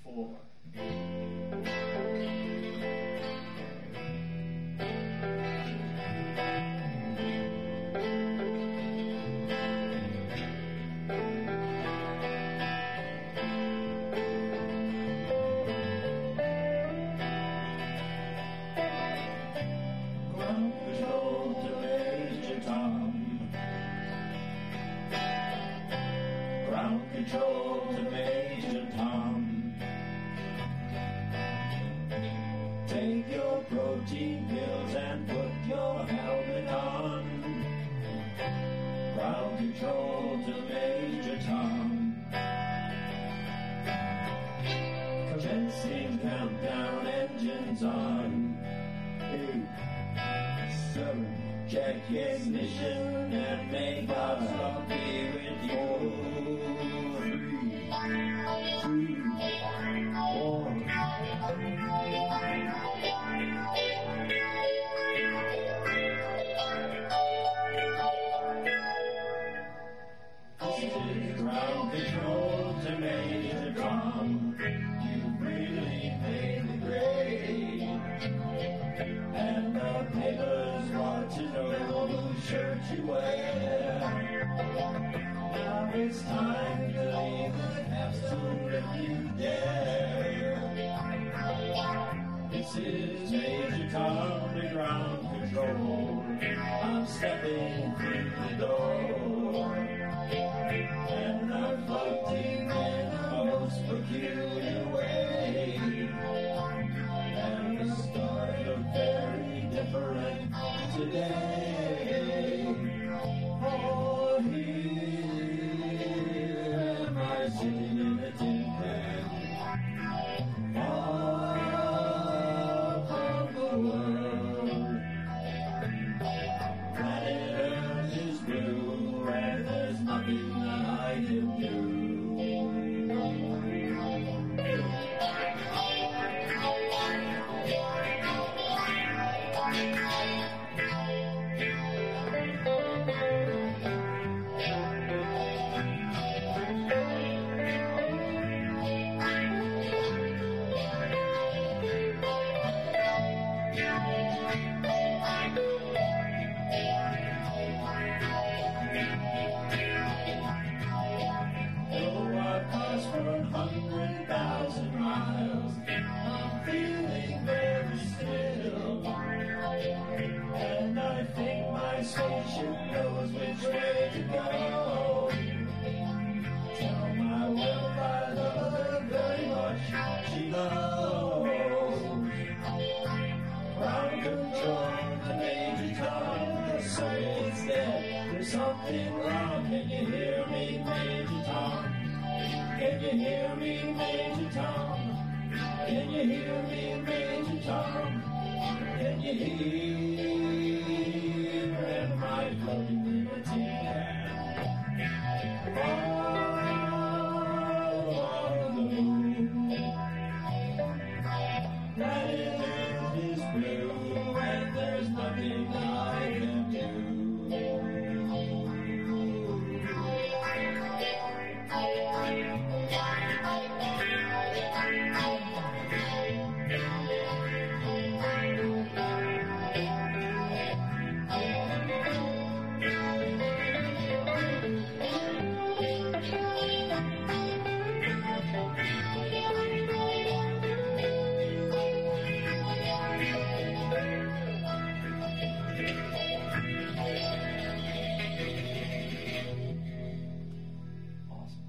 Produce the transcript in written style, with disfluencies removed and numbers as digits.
4. Ground control to Major Tom. Ground control to Major Tom. Take your protein pills and put your helmet on. Ground control to Major Tom. Commencing countdown, engines on. 8, 7. Check ignition and may God stop be with you. 3, 2, 1. This is ground control to Major Tom. You really made the grade. And the papers want to know whose shirt you wear. Now it's time to leave the capsule if you dare. This is Major Tom to ground control. I'm stepping through the door. And I'm floating in a most peculiar way. And the stars are very different today. Oh, here am I sitting in a tin can. Far from the world. Planet Earth is blue and there's nothing that I can do. Though I passed 100,000 miles, I'm feeling very still. And I think my spaceship knows which way to go. Tell my wife I love her very much, she knows. Ground control to Major Tom, the circuit's dead. There's something wrong, can you hear me, Major Tom? Can you hear me, Major Tom? Can you hear me, Major Tom? Can you hear